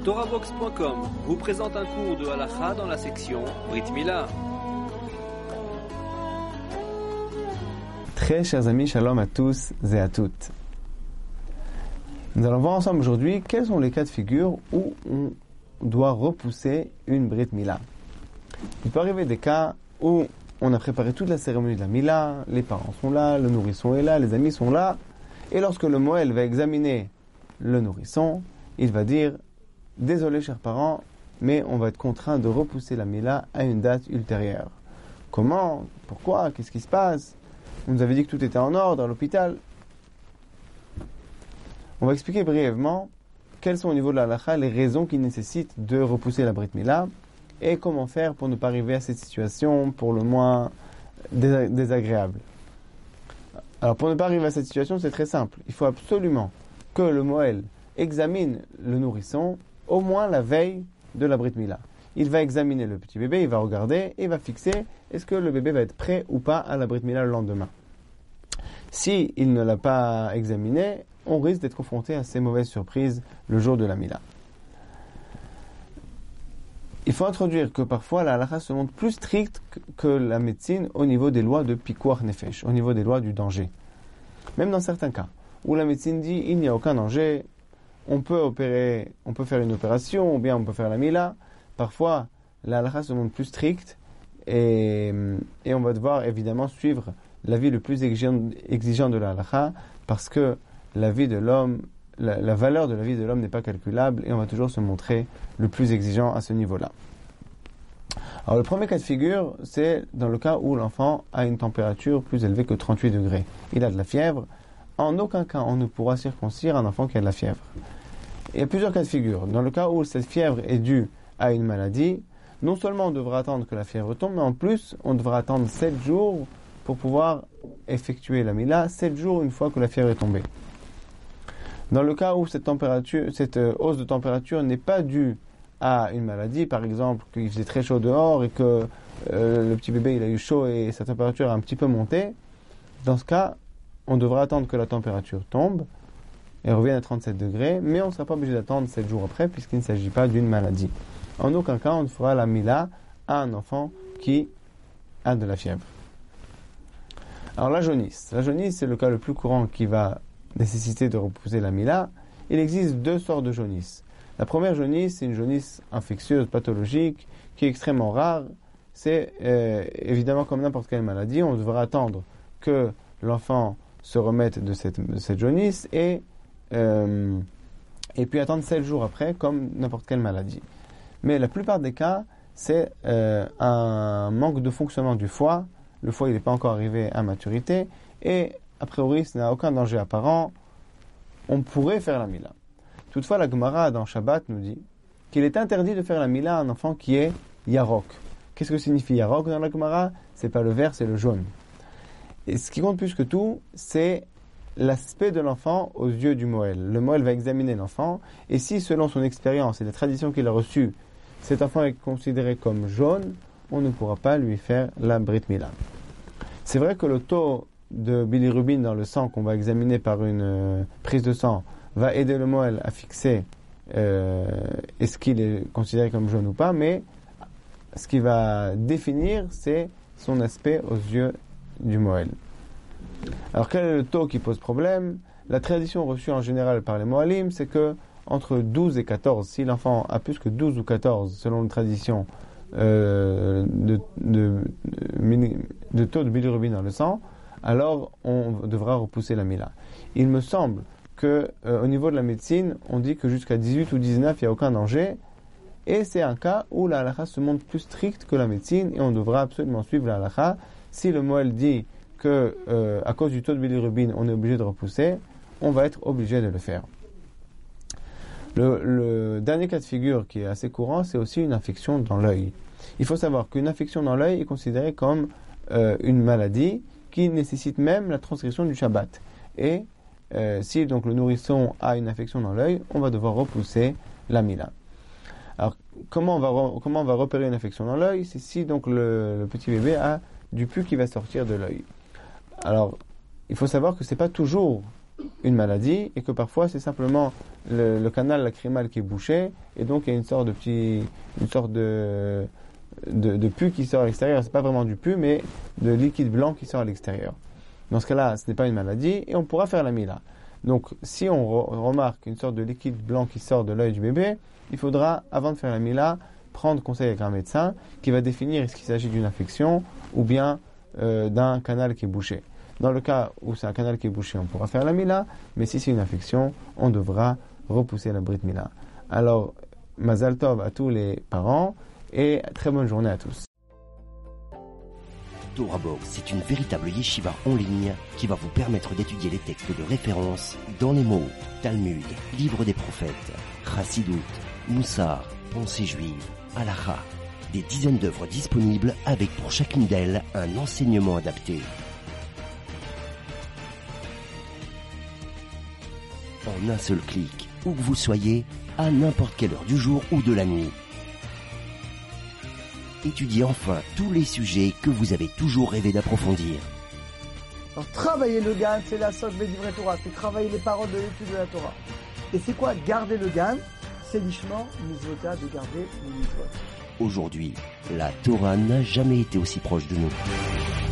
TorahBox.com vous présente un cours de halakha dans la section Brit Mila. Très chers amis, shalom à tous et à toutes. Nous allons voir ensemble aujourd'hui quels sont les cas de figure où on doit repousser une Brit Mila. Il peut arriver des cas où on a préparé toute la cérémonie de la Mila, les parents sont là, le nourrisson est là, les amis sont là, et lorsque le Moël va examiner le nourrisson, il va dire « Désolé chers parents, mais on va être contraint de repousser la Mila à une date ultérieure. » Comment? Pourquoi? Qu'est-ce qui se passe? On nous avait dit que tout était en ordre à l'hôpital. On va expliquer brièvement quelles sont au niveau de la halakha les raisons qui nécessitent de repousser la Brit Mila et comment faire pour ne pas arriver à cette situation pour le moins désagréable. Alors pour ne pas arriver à cette situation, c'est très simple. Il faut absolument que le Moël examine le nourrisson au moins la veille de la Brit Mila. Il va examiner le petit bébé, il va regarder et il va fixer est-ce que le bébé va être prêt ou pas à la Brit Mila le lendemain. Si il ne l'a pas examiné, on risque d'être confronté à ces mauvaises surprises le jour de la Mila. Il faut introduire que parfois la halakha se montre plus stricte que la médecine au niveau des lois de Pikuach Nefesh, au niveau des lois du danger. Même dans certains cas, où la médecine dit il n'y a aucun danger, on peut opérer, on peut faire une opération, ou bien on peut faire la Mila, parfois la halakha se montre plus stricte et on va devoir évidemment suivre l'avis le plus exigeant de la halakha parce que la vie de l'homme, la valeur de la vie de l'homme n'est pas calculable et on va toujours se montrer le plus exigeant à ce niveau-là. Alors le premier cas de figure, c'est dans le cas où l'enfant a une température plus élevée que 38 degrés. Il a de la fièvre. En aucun cas on ne pourra circoncire un enfant qui a de la fièvre. Il y a plusieurs cas de figure. Dans le cas où cette fièvre est due à une maladie, non seulement on devra attendre que la fièvre tombe, mais en plus on devra attendre 7 jours pour pouvoir effectuer la Mila, 7 jours une fois que la fièvre est tombée. Dans le cas où cette hausse de température n'est pas due à une maladie, par exemple qu'il faisait très chaud dehors et que le petit bébé il a eu chaud et sa température a un petit peu monté, dans ce cas, on devra attendre que la température tombe et revienne à 37 degrés, mais on ne sera pas obligé d'attendre 7 jours après puisqu'il ne s'agit pas d'une maladie. En aucun cas, on ne fera la Mila à un enfant qui a de la fièvre. Alors la jaunisse, c'est le cas le plus courant qui va nécessiter de repousser la Mila. Il existe 2 sortes de jaunisse. La première jaunisse, c'est une jaunisse infectieuse, pathologique, qui est extrêmement rare. C'est évidemment comme n'importe quelle maladie, on devra attendre que l'enfant se remette de cette jaunisse et puis attendre 7 jours après, comme n'importe quelle maladie. Mais la plupart des cas, c'est un manque de fonctionnement du foie. Le foie, il n'est pas encore arrivé à maturité et a priori, ce n'a aucun danger apparent. On pourrait faire la Mila. Toutefois, la Gemara dans Shabbat nous dit qu'il est interdit de faire la Mila à un enfant qui est Yarok. Qu'est-ce que signifie Yarok dans la Gemara? C'est pas le vert, c'est le jaune. Et ce qui compte plus que tout, c'est l'aspect de l'enfant aux yeux du Moël. Le Moël va examiner l'enfant, et si, selon son expérience et les traditions qu'il a reçues, cet enfant est considéré comme jaune, on ne pourra pas lui faire la Brit Mila. C'est vrai que le taux de bilirubin dans le sang qu'on va examiner par une prise de sang va aider le Moël à fixer est-ce qu'il est considéré comme jaune ou pas, mais ce qui va définir, c'est son aspect aux yeux du Moël. Alors quel est le taux qui pose problème? La tradition reçue en général par les Moalim, c'est que entre 12 et 14, si l'enfant a plus que 12 ou 14, selon une tradition, de taux de bilirubin dans le sang, alors on devra repousser la Mila. Il me semble que au niveau de la médecine, on dit que jusqu'à 18 ou 19, il n'y a aucun danger, et c'est un cas où la halakha se montre plus stricte que la médecine, et on devra absolument suivre la halakha. Si le Moël dit que à cause du taux de bilirubin, on est obligé de repousser, on va être obligé de le faire. Le dernier cas de figure qui est assez courant, c'est aussi une infection dans l'œil. Il faut savoir qu'une infection dans l'œil est considérée comme une maladie qui nécessite même la transgression du Shabbat. Et si donc le nourrisson a une infection dans l'œil, on va devoir repousser la Mila. Alors comment on va repérer une infection dans l'œil? C'est si donc le petit bébé a du pus qui va sortir de l'œil. Alors il faut savoir que c'est pas toujours une maladie et que parfois c'est simplement le canal lacrymal qui est bouché et donc il y a une sorte de pus qui sort à l'extérieur. C'est pas vraiment du pus mais de liquide blanc qui sort à l'extérieur. Dans ce cas-là, ce n'est pas une maladie et on pourra faire la mila. Donc si on remarque une sorte de liquide blanc qui sort de l'œil du bébé, il faudra, avant de faire la mila, prendre conseil avec un médecin qui va définir est-ce qu'il s'agit d'une infection ou bien d'un canal qui est bouché. Dans le cas où c'est un canal qui est bouché, on pourra faire la mila, mais si c'est une infection, on devra repousser la brit mila. Alors, Mazal Tov à tous les parents et très bonne journée à tous. Torah Box, c'est une véritable yeshiva en ligne qui va vous permettre d'étudier les textes de référence dans les mots Talmud, Livre des prophètes, Chassidut, Moussar, Pensée juive, Halakha. Des dizaines d'œuvres disponibles avec pour chacune d'elles un enseignement adapté. En un seul clic, où que vous soyez, à n'importe quelle heure du jour ou de la nuit. Étudiez enfin tous les sujets que vous avez toujours rêvé d'approfondir. Alors travailler le GAN, c'est la socle Bédivrei Torah, c'est travailler les paroles de l'étude de la Torah. Et c'est quoi garder le GAN? C'est l'ishma, mitzvota, de garder les mitzvot. Aujourd'hui, la Torah n'a jamais été aussi proche de nous.